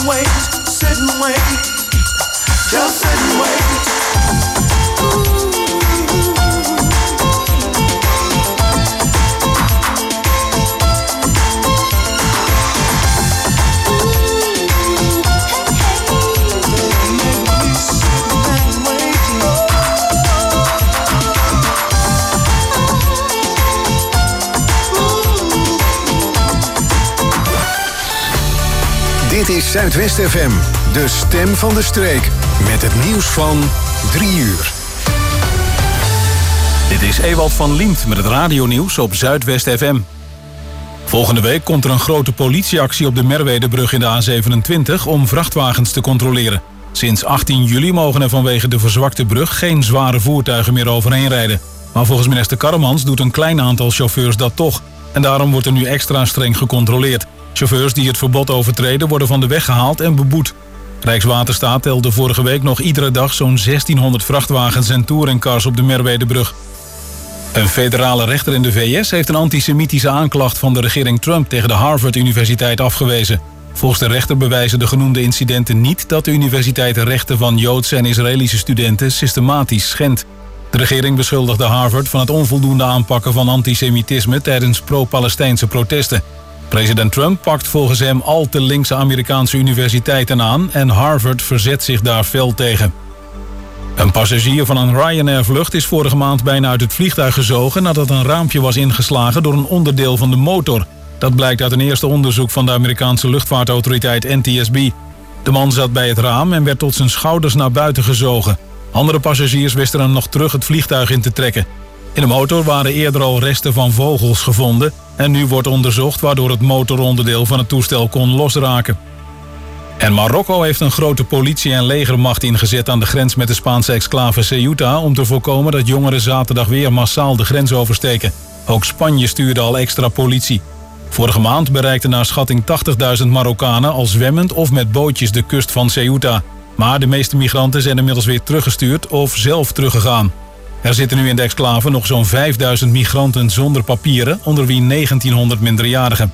and wait, sit and wait, just sit and wait. Dit is Zuidwest FM, de stem van de streek. Met het nieuws van 3 uur. Dit is Ewald van Liemt met het radionieuws op Zuidwest FM. Volgende week komt er een grote politieactie op de Merwedebrug in de A27 om vrachtwagens te controleren. Sinds 18 juli mogen er vanwege de verzwakte brug geen zware voertuigen meer overheen rijden. Maar volgens minister Karremans doet een klein aantal chauffeurs dat toch. En daarom wordt er nu extra streng gecontroleerd. Chauffeurs die het verbod overtreden worden van de weg gehaald en beboet. Rijkswaterstaat telde vorige week nog iedere dag zo'n 1600 vrachtwagens en touringcars op de Merwedebrug. Een federale rechter in de VS heeft een antisemitische aanklacht van de regering Trump tegen de Harvard-universiteit afgewezen. Volgens de rechter bewijzen de genoemde incidenten niet dat de universiteit de rechten van Joodse en Israëlische studenten systematisch schendt. De regering beschuldigde Harvard van het onvoldoende aanpakken van antisemitisme tijdens pro-Palestijnse protesten. President Trump pakt volgens hem al te linkse Amerikaanse universiteiten aan en Harvard verzet zich daar fel tegen. Een passagier van een Ryanair-vlucht is vorige maand bijna uit het vliegtuig gezogen nadat een raampje was ingeslagen door een onderdeel van de motor. Dat blijkt uit een eerste onderzoek van de Amerikaanse luchtvaartautoriteit NTSB. De man zat bij het raam en werd tot zijn schouders naar buiten gezogen. Andere passagiers wisten hem nog terug het vliegtuig in te trekken. In de motor waren eerder al resten van vogels gevonden en nu wordt onderzocht waardoor het motoronderdeel van het toestel kon losraken. En Marokko heeft een grote politie- en legermacht ingezet aan de grens met de Spaanse exclave Ceuta om te voorkomen dat jongeren zaterdag weer massaal de grens oversteken. Ook Spanje stuurde al extra politie. Vorige maand bereikten naar schatting 80.000 Marokkanen al zwemmend of met bootjes de kust van Ceuta. Maar de meeste migranten zijn inmiddels weer teruggestuurd of zelf teruggegaan. Er zitten nu in de exclave nog zo'n 5000 migranten zonder papieren, onder wie 1900 minderjarigen.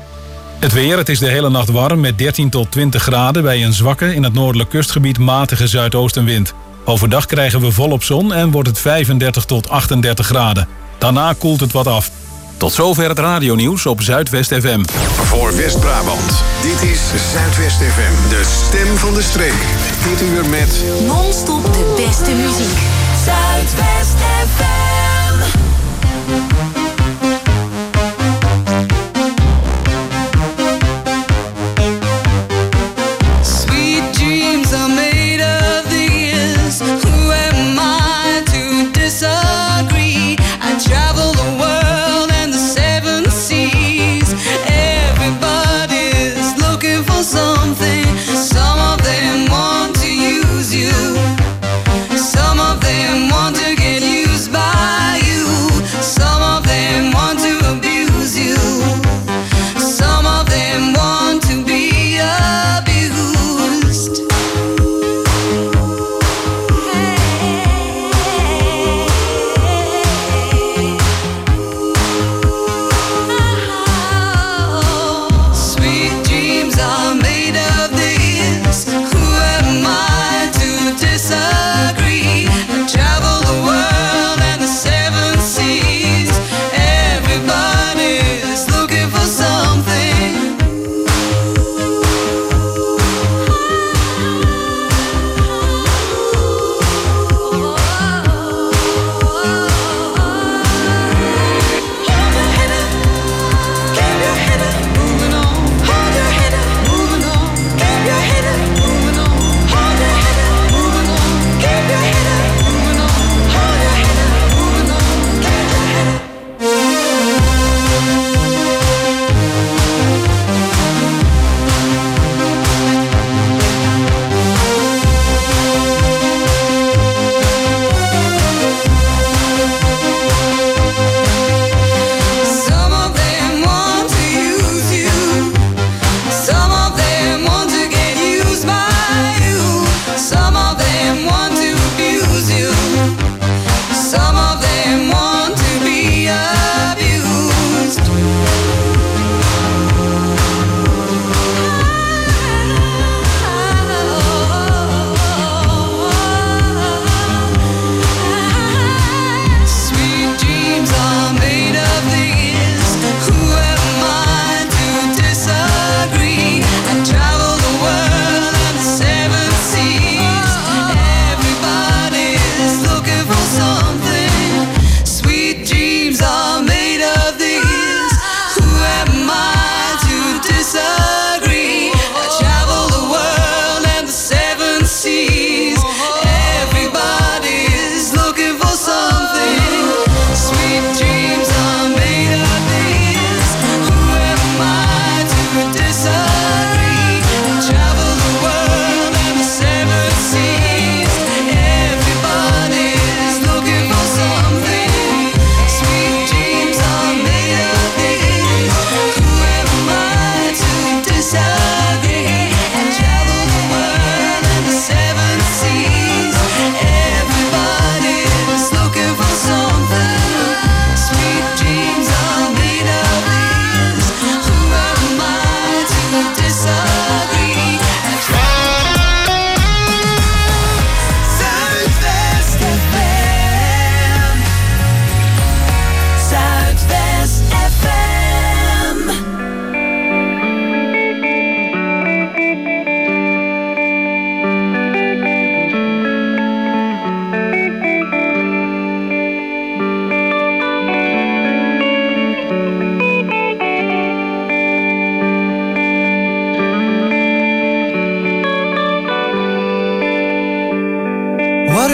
Het weer, het is de hele nacht warm met 13 tot 20 graden bij een zwakke, in het noordelijk kustgebied matige zuidoostenwind. Overdag krijgen we volop zon en wordt het 35 tot 38 graden. Daarna koelt het wat af. Tot zover het radionieuws op Zuidwest FM. Voor West-Brabant, dit is Zuidwest FM, de stem van de streek. Dit uur met non-stop de beste muziek. Zuidwest FM. Sweet dreams are made of these. Who am I to disagree? I travel the world and the 7 seas. Everybody's looking for something. Some of them want to use you. Some of them want to get used by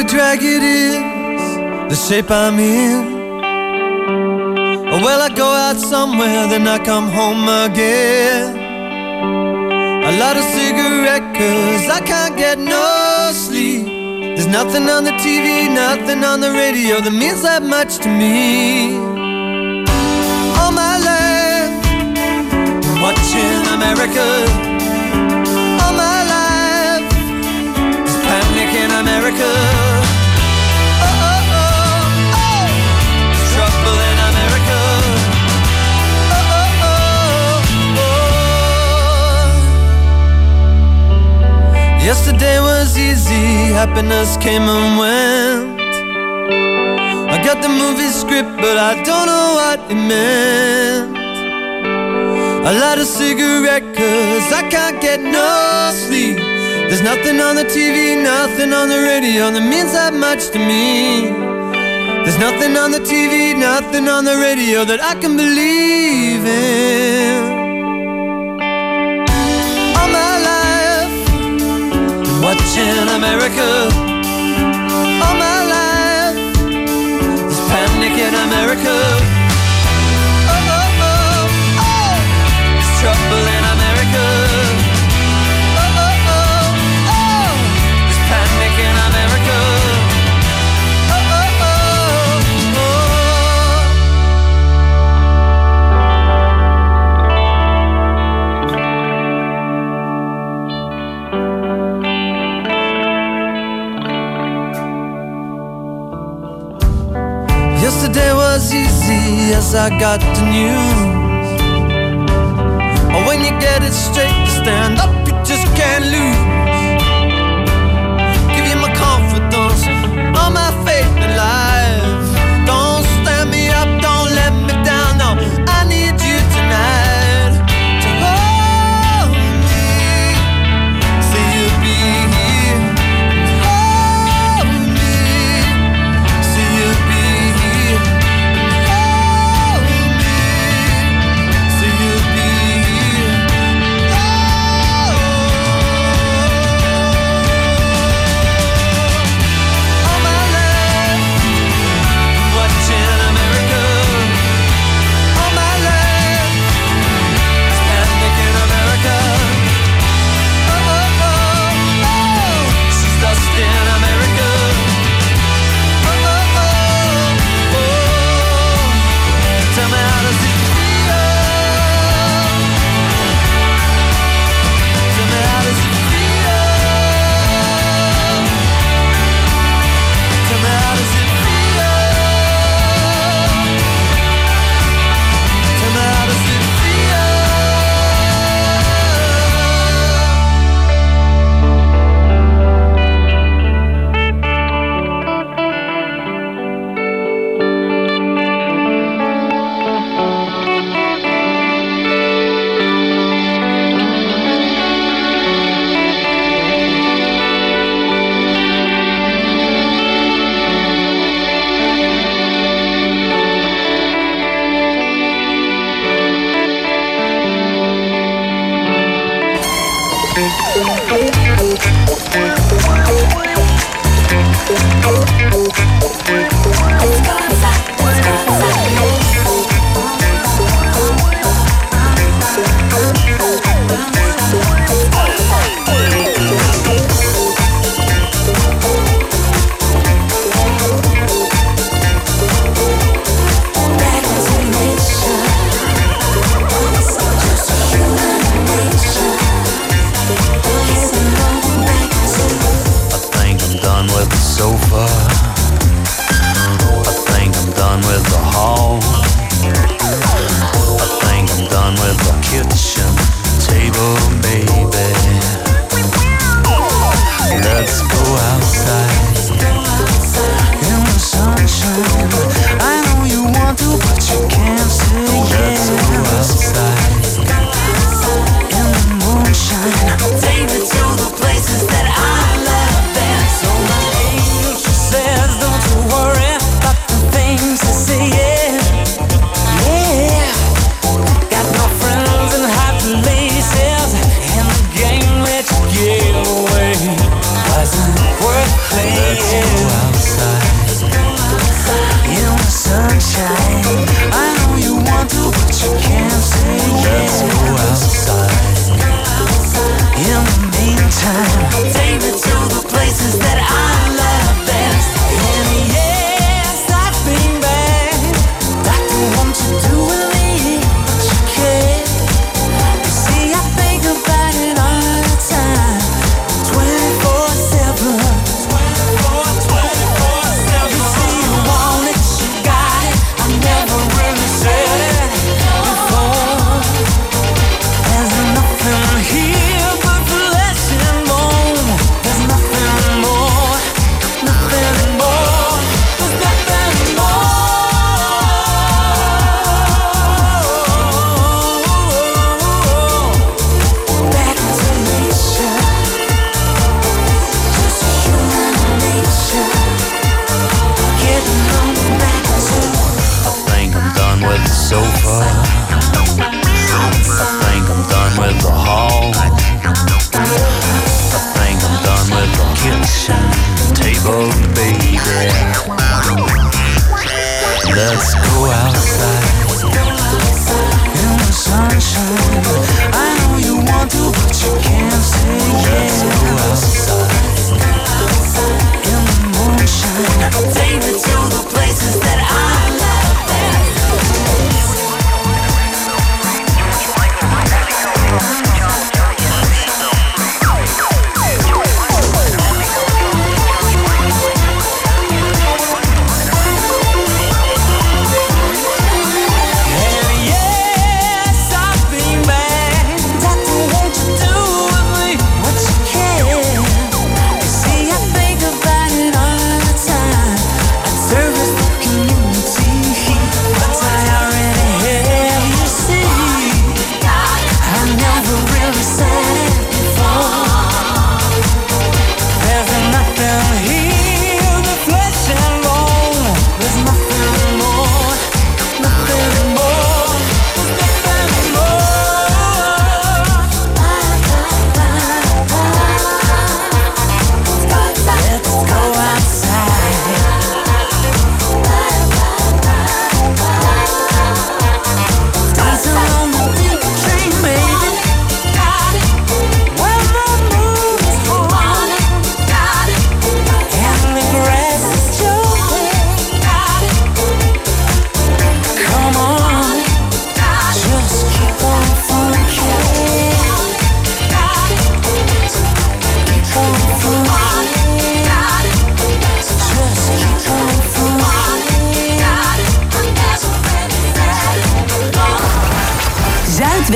a drag it is, the shape I'm in. Well, I go out somewhere, then I come home again. I light a cigarette cause I can't get no sleep. There's nothing on the TV, nothing on the radio that means that much to me. All my life, watching America. All my life, there's panic in America. Oh, oh, oh, oh, trouble in America. Oh, oh, oh, oh. Yesterday was easy, happiness came and went. I got the movie script, but I don't know what it meant. I light a cigarette cause I can't get no sleep. There's nothing on the TV, nothing on the radio that means that much to me. There's nothing on the TV, nothing on the radio that I can believe in. All my life, watching America. All my life, there's panic in America. Oh, oh, oh, oh, there's trouble in America. Oh, oh, oh, oh, there's panic in America. Oh, oh, oh, oh. Yesterday was easy as I got the news. Oh, when you get it straight, you stand up, you just can't lose. Give you my confidence, all my faith in life. Don't stand me up, don't let me down, no, I need you tonight to hold me, say you'll be here. Hold me, say you'll be here. Hold me, say you'll be here. All my life, watching America. All my life, it's panic in America. Oh, oh, oh, oh, she's lost in America. Oh, oh, oh, oh, tell me how does it feel? Tell me how does it feel? Tell me how does it feel? Tell me how does it feel? Wasn't worth playing.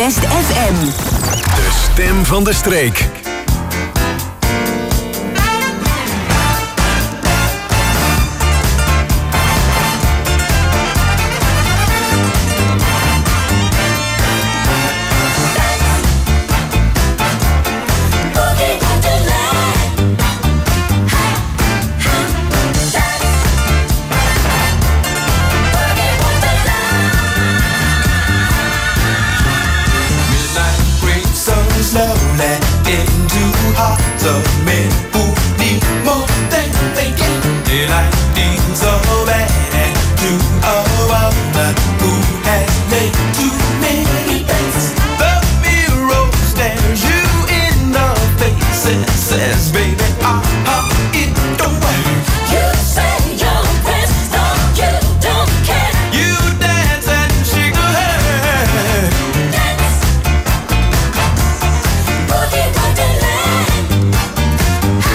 Zuidwest FM. De stem van de streek. Slowly into hearts of men who need more than they get. Daylight needs a man to a woman who has made too many bets. The mirror stares you in the face and says, baby, it don't work. You say you're best, you don't care. You dance and shake your head. Boogie Wonderland.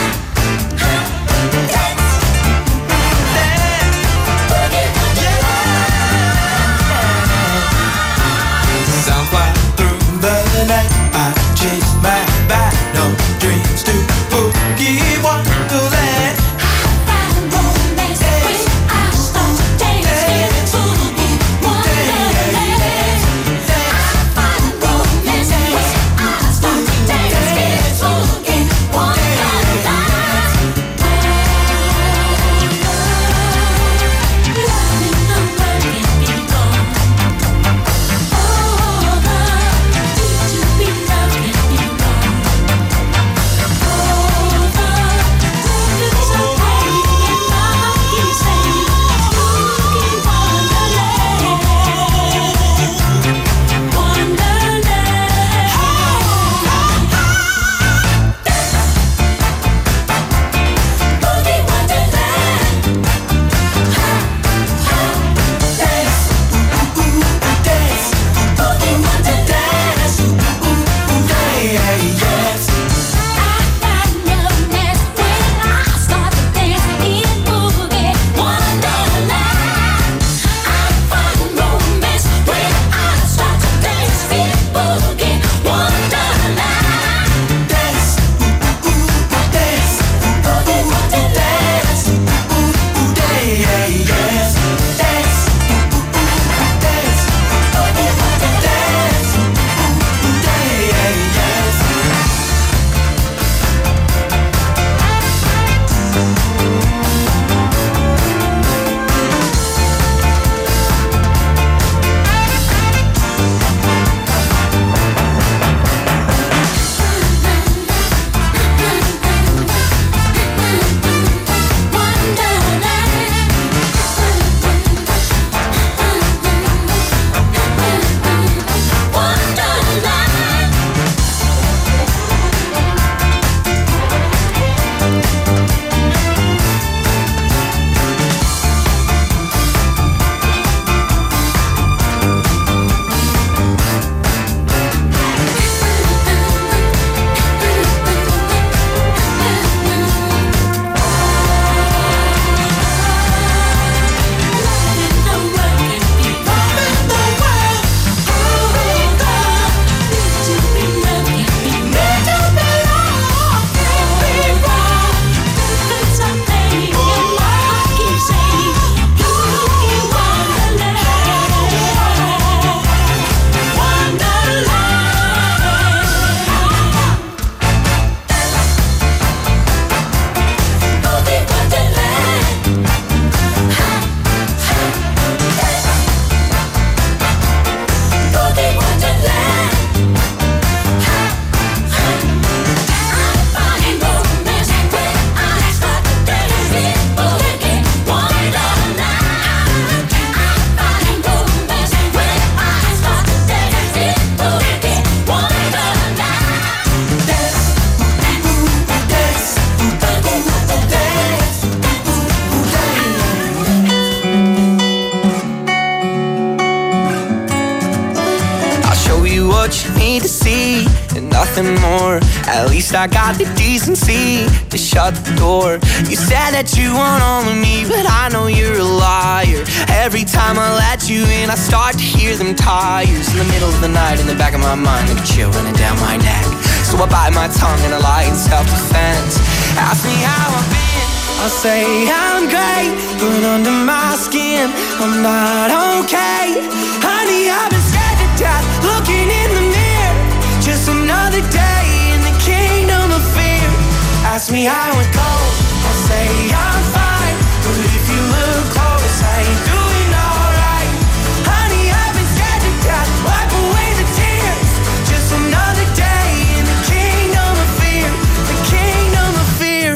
nothing more. At least I got the decency to shut the door. You said that you want all of me, but I know you're a liar. Every time I let you in, I start to hear them tires. In the middle of the night, in the back of my mind, like a chill running down my neck. So I bite my tongue and I lie in self-defense. Ask me how I've been, I'll say I'm great, but under my skin, I'm not okay. Honey, I've been scared to death, looking in the mirror. Just another day in the kingdom of fear. Ask me how it goes, I'll say I'm fine, but if you look close, I ain't doing alright. Honey, I've been scared to death, wipe away the tears. Just another day in the kingdom of fear, the kingdom of fear.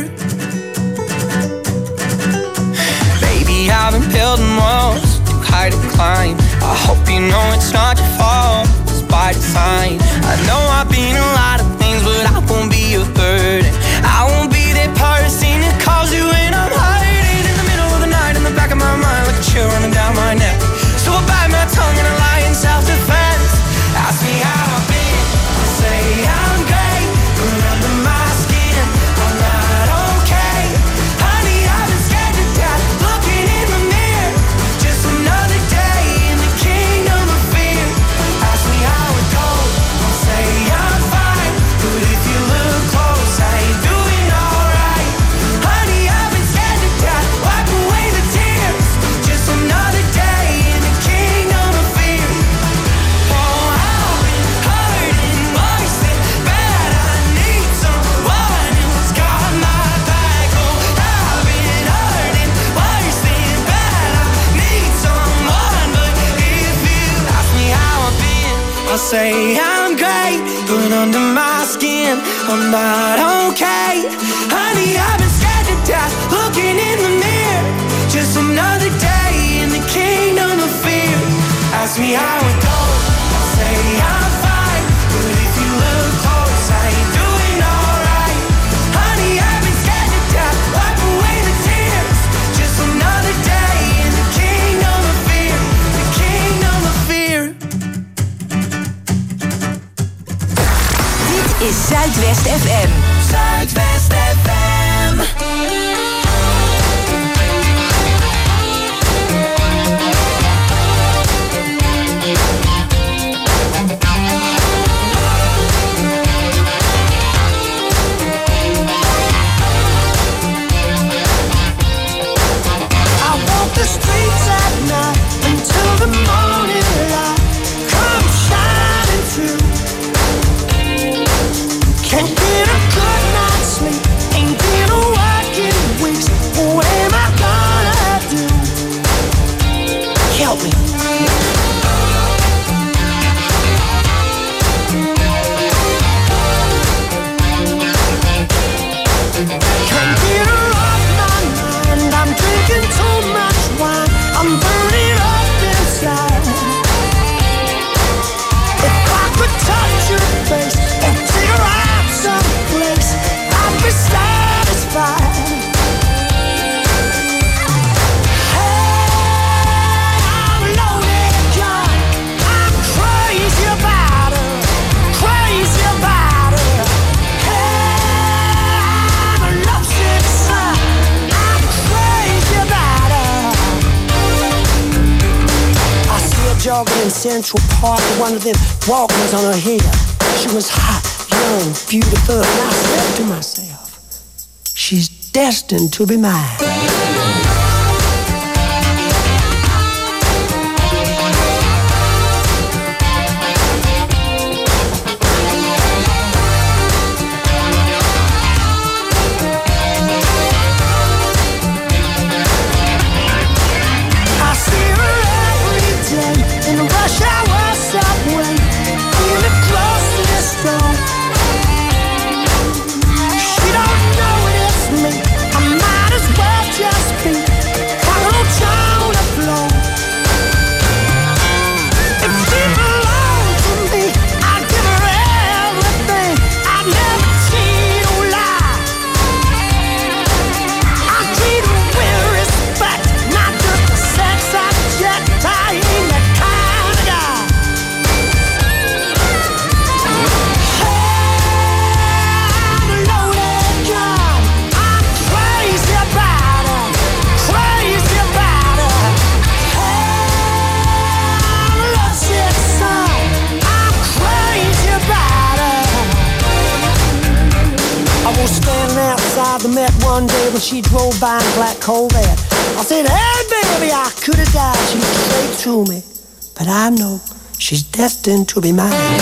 Baby, I've been building walls too high to climb. I hope you know it's not your fault, it's by design. I know I've been a lot of things, but I won't be a burden. I won't be that person that calls you when I'm hiding. In the middle of the night, in the back of my mind, like a chill running down my neck. So I bite my tongue and I lie in self-defense. Ask me how I've been, I'll say I'm great, but under my skin, I'm not okay. Honey, I've been scared to death, looking in the mirror. Just another day in the kingdom of fear. Ask me how it goes, I'll say I'm fine, but if you look close, I ain't doing alright. Honey, I've been scared to death, wipe away the tears. Just another day in the kingdom of fear. Oh, I've been hurting worse than bad. I need someone who's got my back. Oh, I've been hurting worse than bad. I need someone, but if you ask me how I've been, I'll say I'm great, but under my skin, I'm not okay. Honey, I've been scared to death, looking in the mirror. Just another day in the kingdom of fear. Ask me how it goes, I'll say I'm fine, but if you look close, I ain't doing alright. Honey, I've been scared to death, wipe away the tears. Just another day in the kingdom of fear, the kingdom of fear. Dit is Zuidwest FM. Zuidwest FM. I walk the streets at night until the morning light comes shining through. Can't get a good night's sleep, ain't been a work in weeks. What am I gonna do? Help me. Can't get her off my mind, I'm drinking too much wine, I'm burning up inside. If I could touch your face or take her out someplace, I'd be satisfied. Hey, I'm loaded gun, I'm crazy about her, crazy about her. Hey, I'm a lovesick son, I'm crazy about her. I see her jogging in Central Park with one of them Walkmans on her head. She was hot, young, beautiful, and I said to myself, she's destined to be mine. I see her every day in the rush hour subway, in the grocery store. She don't know it, it's me, I might as well just father met one day when she drove by in a black Corvette. I said, hey baby, I could have died. She looked straight through me, but I know she's destined to be mine.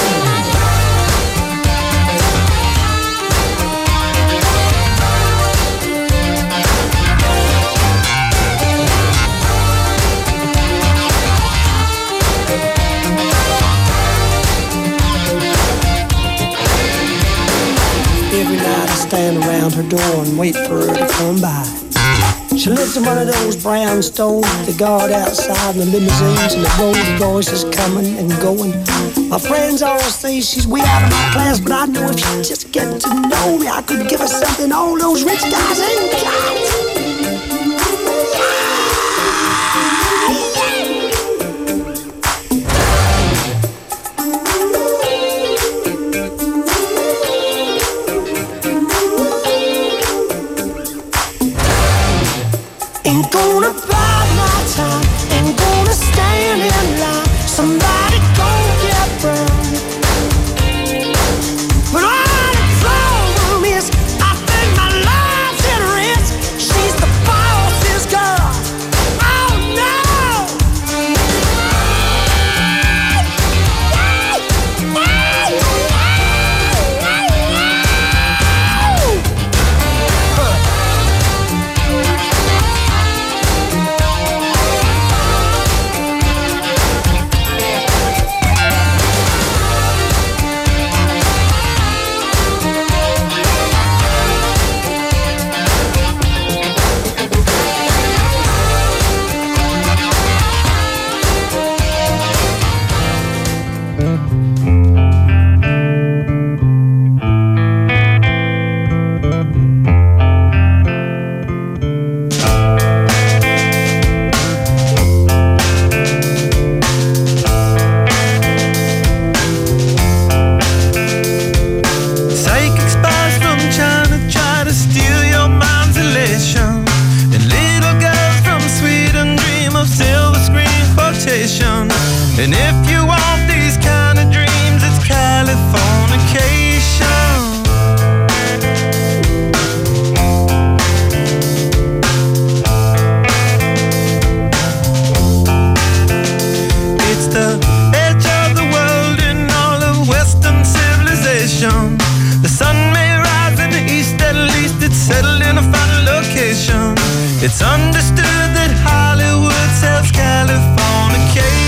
Every night I stand around her door and wait for her to come by. She lives in one of those brownstones, the guard outside, and the limousines, and the Rolls Royces coming and going. My friends all say she's way out of my class, but I know if she just get to know me, I could give her something all those rich guys ain't got. Ain't gonna buy my time, ain't gonna stand in line. Somebody gon' get burned. But all the problem is, I think my life's at risk. She's the boss's girl. Oh no! And if you want these kind of dreams, it's Californication. It's the edge of the world in all of Western civilization. The sun may rise in the east, at least it's settled in a final location. It's understood that Hollywood sells Californication.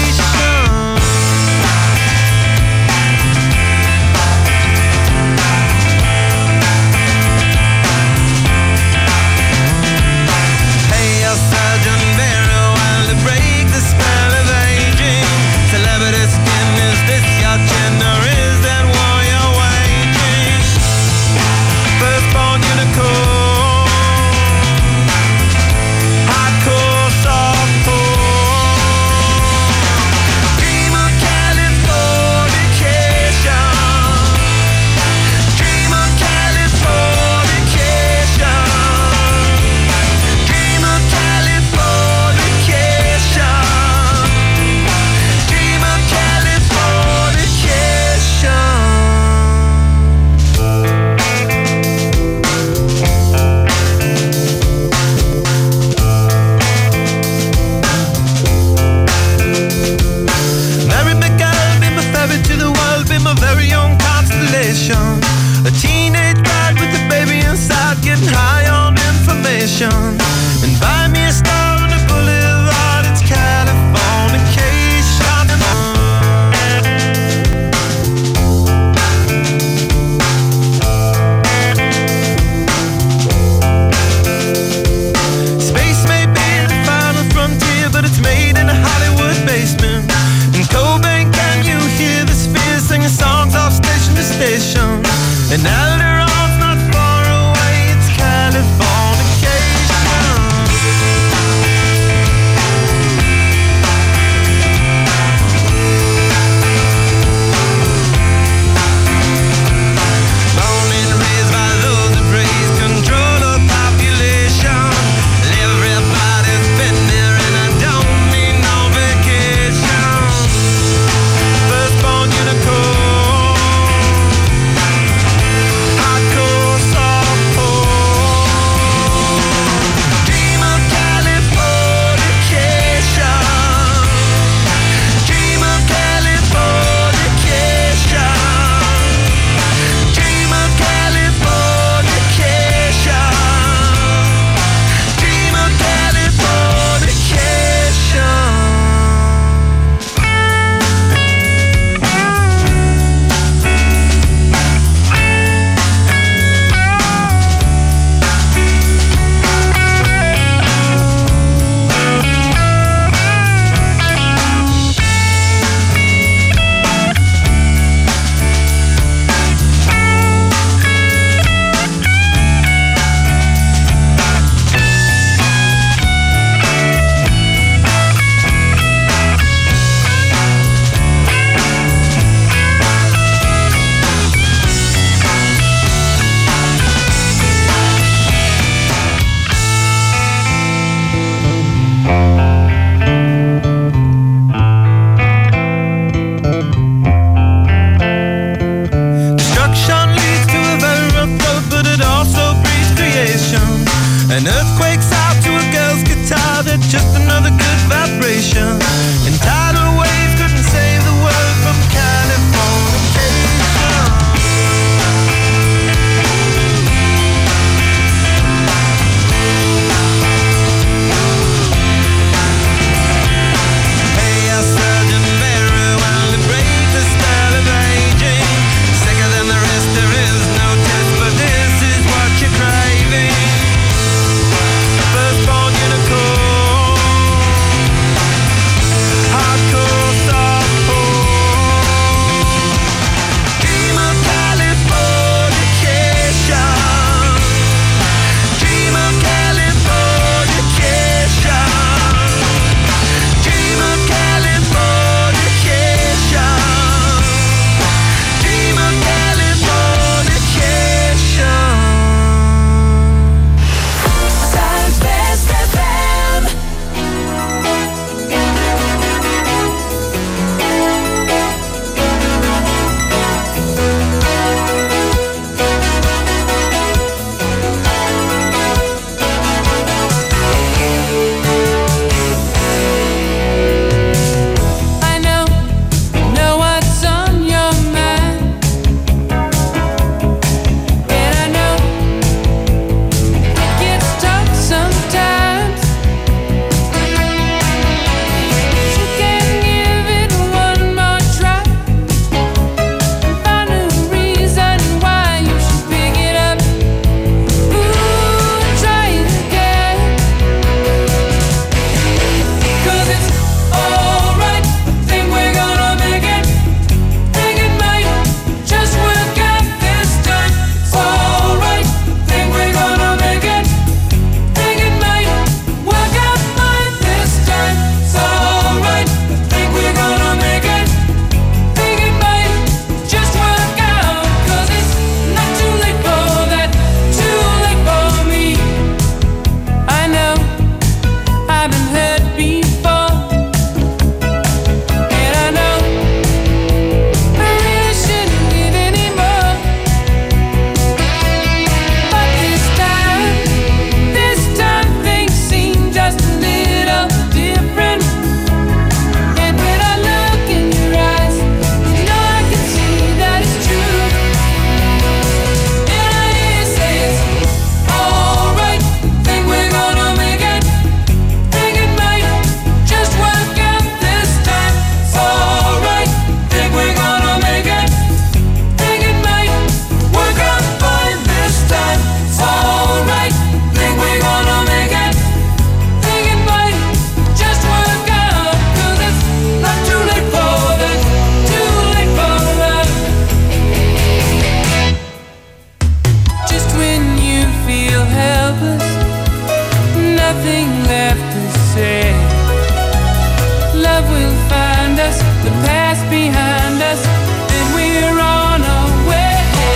A teenage bride with a baby inside, getting high on information. And buy me a star on the boulevard, it's Californication. Space may be the final frontier, but it's made in a Hollywood basement. In Cobain, can you hear the spheres singing songs off station to station? And Alderon's not far away, it's Californication. helpless, nothing left to say. Love will find us, the past behind us, and we're on our way.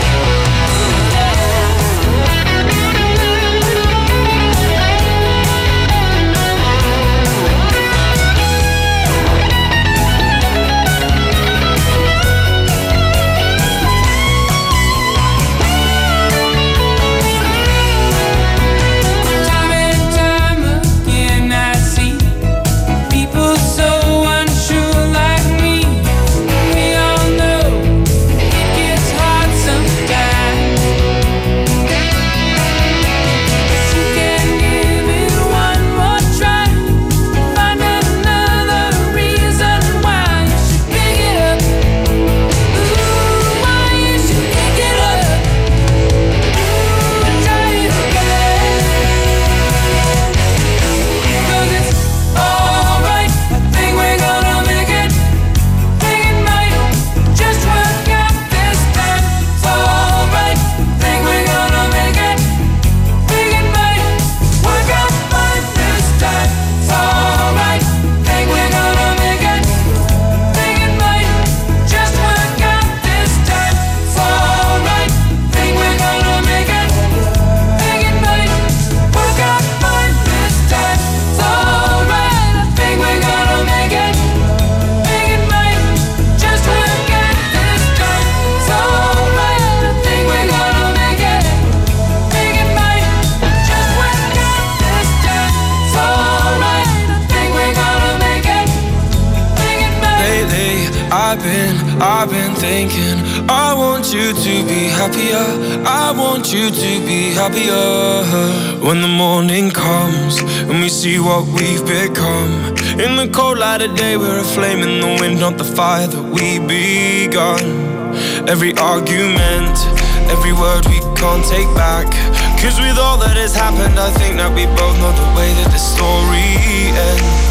I've been thinking, I want you to be happier, I want you to be happier. When the morning comes and we see what we've become, in the cold light of day we're a flame in the wind, not the fire that we begun. Every argument, every word we can't take back, 'cause with all that has happened I think that we both know the way that the story ends.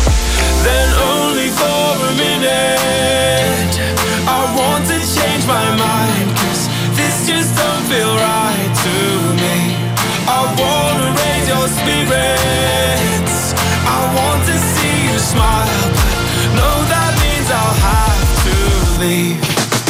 Then only for a minute I want to change my mind, 'cause this just don't feel right to me. I wanna raise your spirits, I want to see you smile, but no, that means I'll have to leave.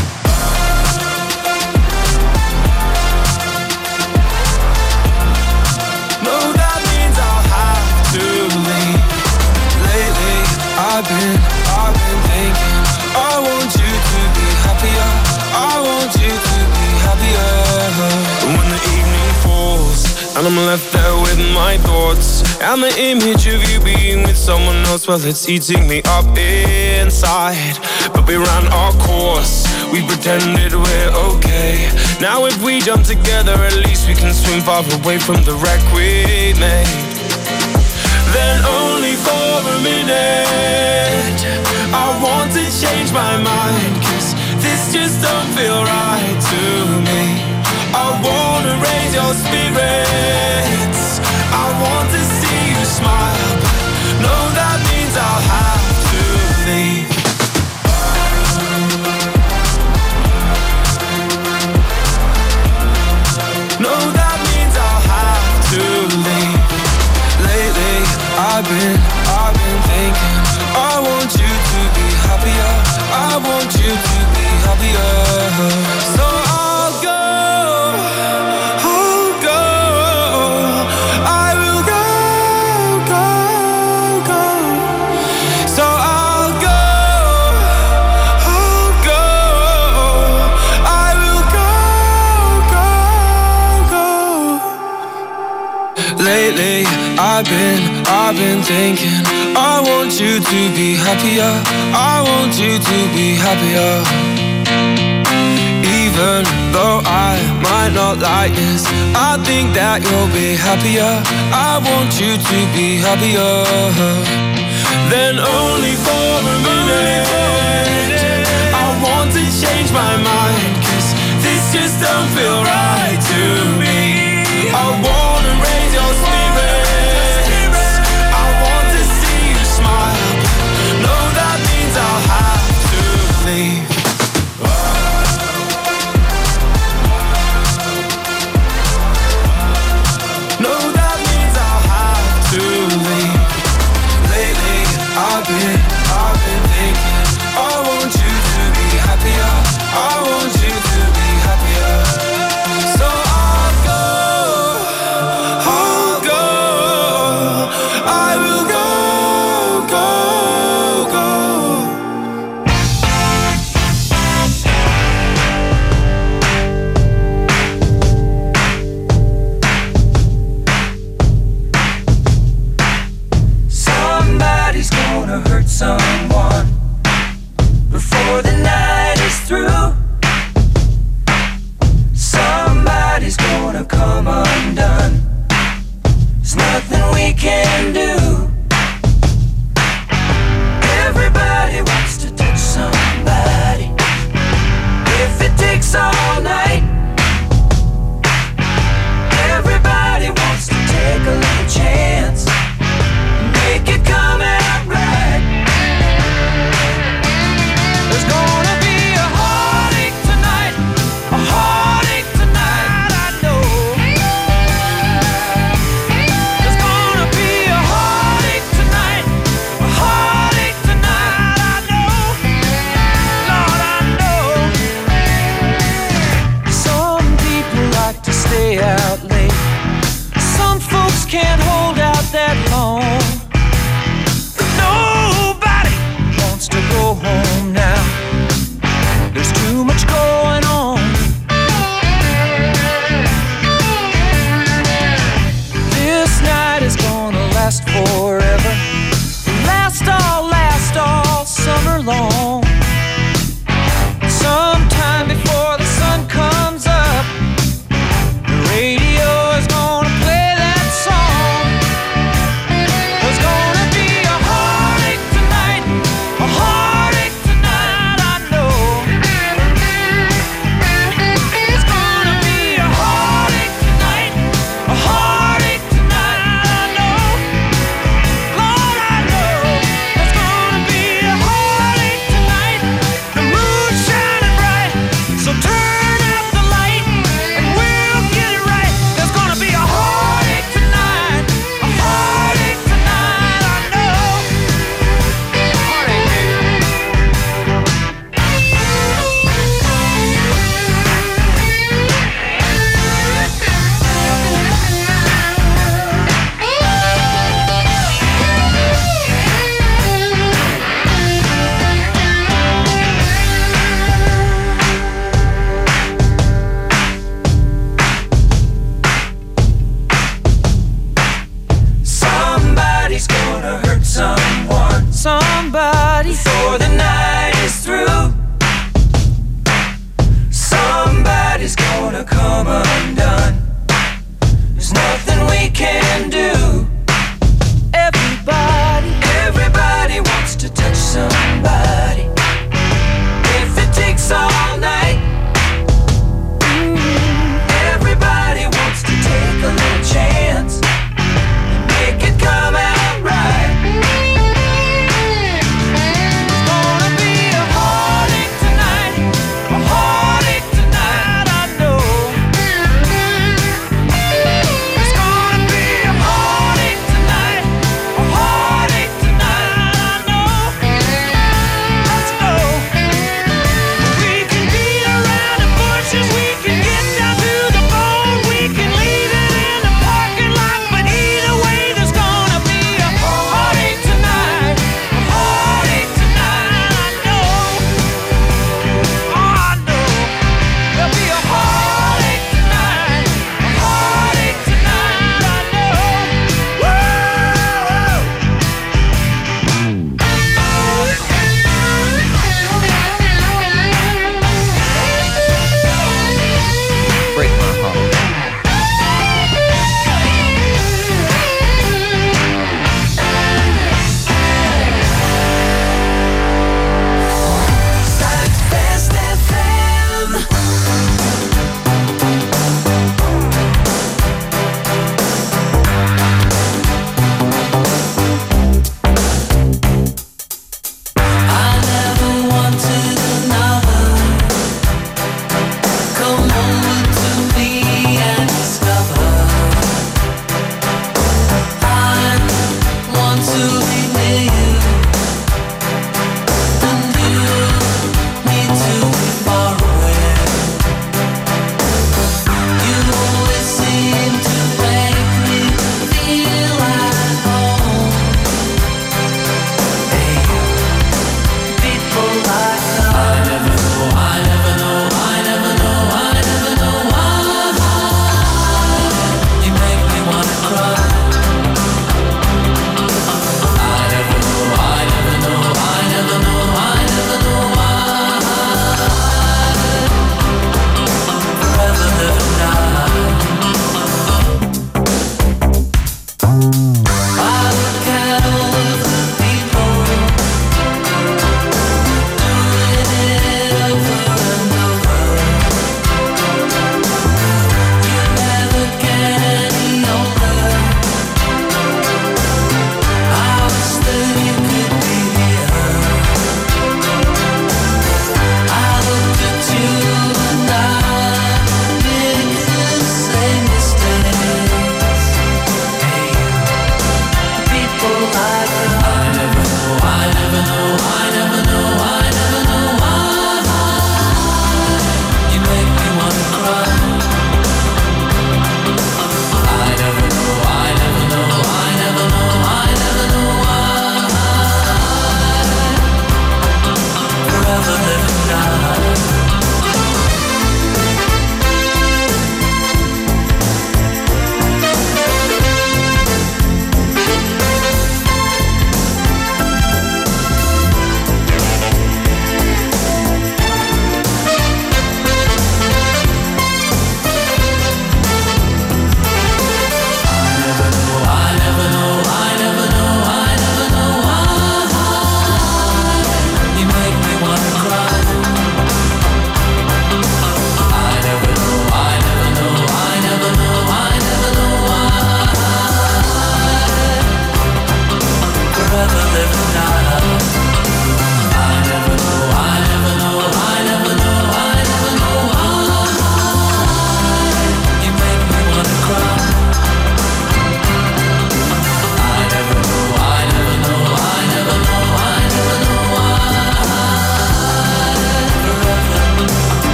No, that means I'll have to leave. Lately I've been thinking, I want you to be happier, I want you to be happier. When the evening falls and I'm left there with my thoughts, and the image of you being with someone else, well, it's eating me up inside. But we ran our course, we pretended we're okay. Now if we jump together, at least we can swim far away from the wreck we made. Then only for a minute I want to change my mind, 'cause this just don't feel right to me. I wanna raise your spirits, I want to see you smile, but no, that means I'll have to leave. No, that means I'll have to leave. Lately I've been thinking, I want you to be happier, I want you to be happier. So I'll go, I will go. So I'll go, I will go. Lately I've been thinking, I want you to be happier, I want you to be happier. Even though I might not like this, I think that you'll be happier, I want you to be happier. Then only for a minute I want to change my mind, 'cause this just don't feel right to me. I wanna raise your spirits, I want to see you smile, no, that means I'll have to leave. come undone. There's nothing we can do. Everybody wants to touch somebody. If it takes all night, everybody wants to take a little chance, make it come out right. There's gonna be a heartache tonight, a heartache tonight, I know. There's gonna be a heartache tonight, a heartache tonight, I know. Lord, I know. Some people like to stay out late. Some folks can't hold out that long. But nobody wants to go home now. There's too much going on. This night is gonna last forever. Last all summer long. Sometime before the sun comes up, the radio is gonna play that song.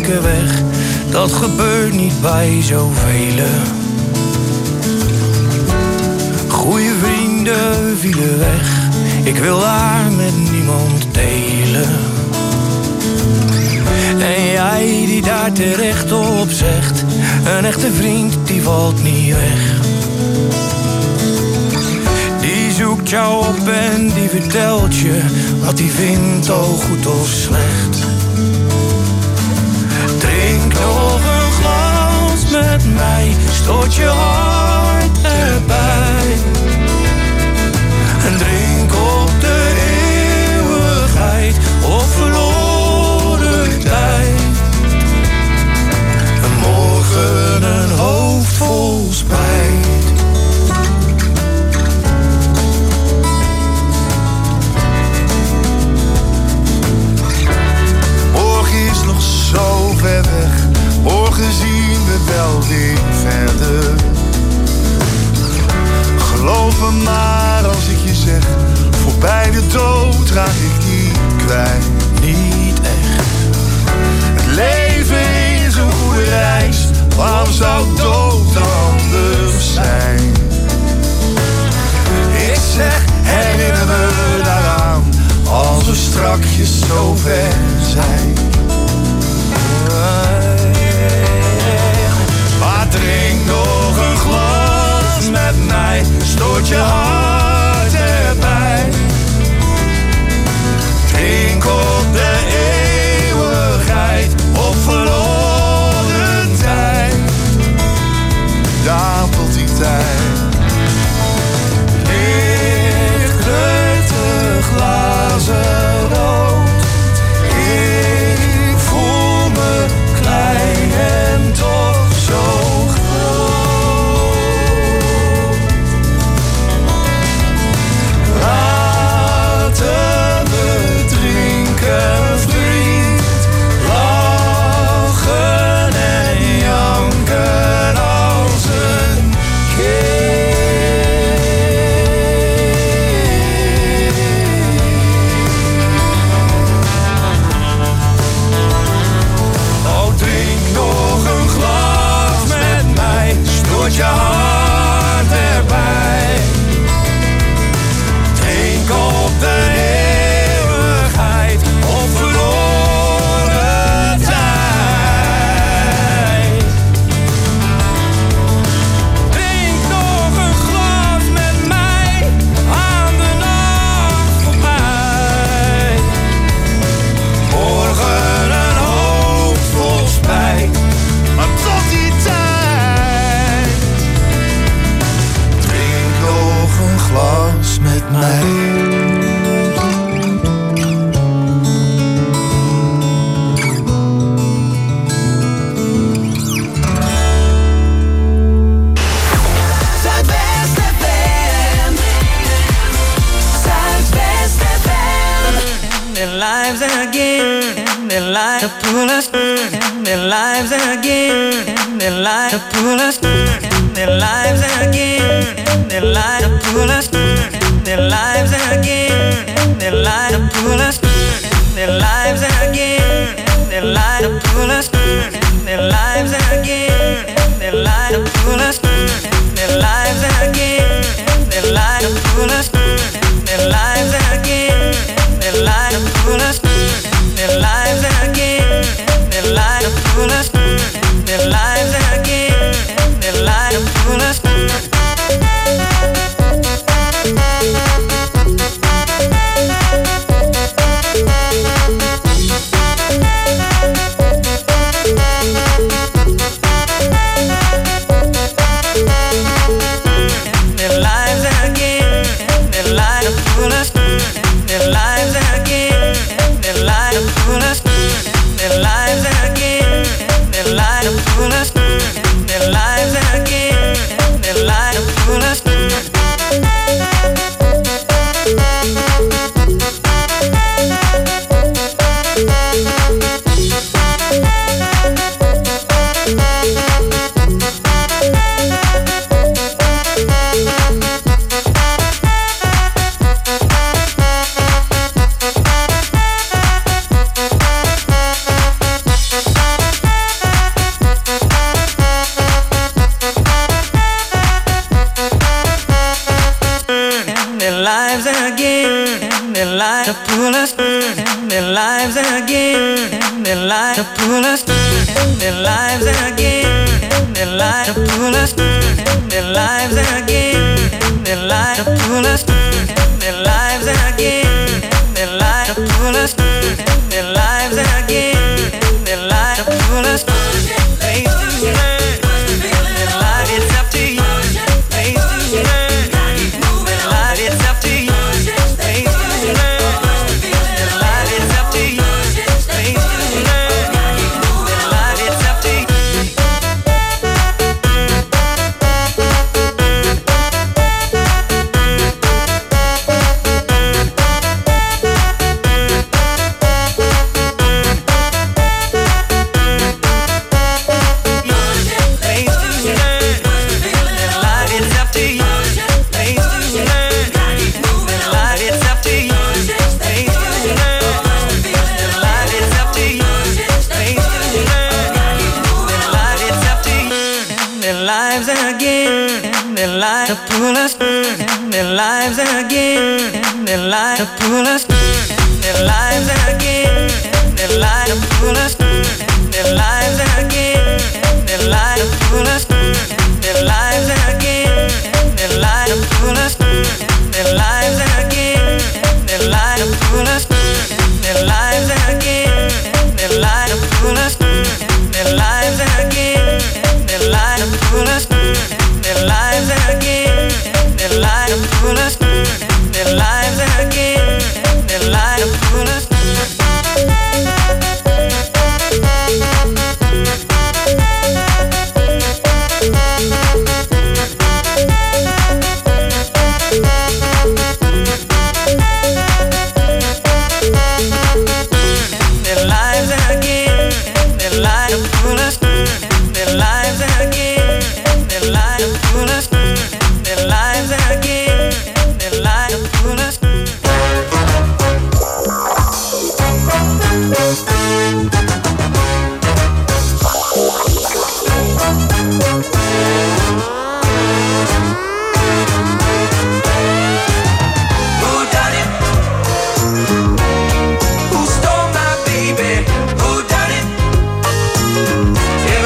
weken weg, dat gebeurt niet bij zoveel. Goeie vrienden vielen weg, ik wil haar met niemand delen. En jij die daar terecht op zegt, een echte vriend die valt niet weg. Die zoekt jou op en die vertelt je wat hij vindt, al goed of slecht. Drink nog een glas met mij, stoot je hart erbij. En drink op de eeuwigheid, op verloren tijd. En morgen een hoofd vol spijt. Morgen is nog zo ver weg, morgen zien we wel weer verder. Geloof me maar als ik je zeg, voorbij de dood raak ik niet kwijt. Niet echt. Het leven is een goede reis, waarom zou dood anders zijn? Ik zeg, herinner me daaraan, als we strakjes zo ver zijn. Maar drink nog een glas met mij, stoot je hart erbij. Drink op de eeuwigheid, op verloren tijd. Dapelt die tijd. Licht de glazen rood. Ik voel me klein en toch zo groot. Laten we drinken, vriend. Lachen en janken als een kind. Oh, drink nog een glas met mij, stoot je hart erbij. Drink op de eeuwigheid, op verloren tijd. Drink nog een glas met mij, aan de nacht voorbij. Morgen een hoofd vol spijt, maar tot die tijd. Drink nog een glas met mij. Zuidwest FM. Zuidwest FM. Their lives again, their lives to pull us, their lives again, their lives to pull us, their lives again, their lives to pull us, their lives again, their lives to pull us, their lives again, their lives to pull us, their lives again, their lives to pull us, their lives again, their lives to pull us, their lives again, their lives to pull us, their lives again, their lives to pull us, their lives again, their lives to pull us. Their lives again, their lives to pull us, their lives again, their lives to pull us, their lives again, their lives to pull us, their lives again, their lives to pull us. their lives again, their lives to pull us, their lives again, their lives to pull us, their lives again, their lives to pull us, their lives again, their lives to pull us. Face to learn, their life it's up to you. Face to learn, their life it's up to you. Face to learn, their life it's up to you. Face to learn, their life it's up to you. To pull us, their lives again, their lives to pull us, their lives again, their lives to pull us, their lives again, their lives to pull us, their lives again, their lives to pull us, their lives again, their lives to pull us, their lives again, their lives to pull us, their lives again, their lives to pull us, their lives again, their lives to pull us, their lives again, their lives to pull us. Their lives again, their lives to pull us, their lives again, their lives to pull us, their lives again, their lives to pull us. Who done it? Who stole my baby? Who done it?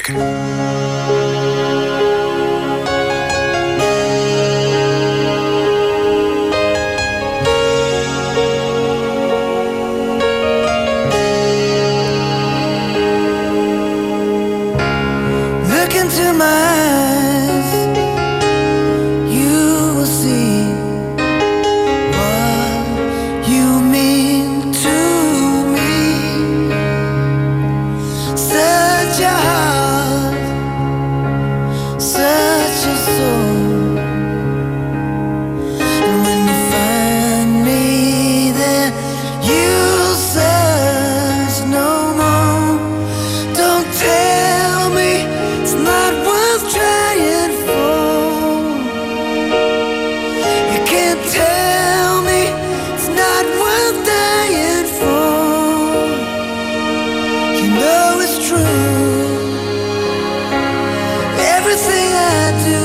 Streek. Look into my eyes, you will see what you mean to me. Such a heart, such a soul. And when you find me there, you'll search no more. Don't tell me it's not worth trying for. You can't tell me it's not worth dying for. You know it's true. Everything I do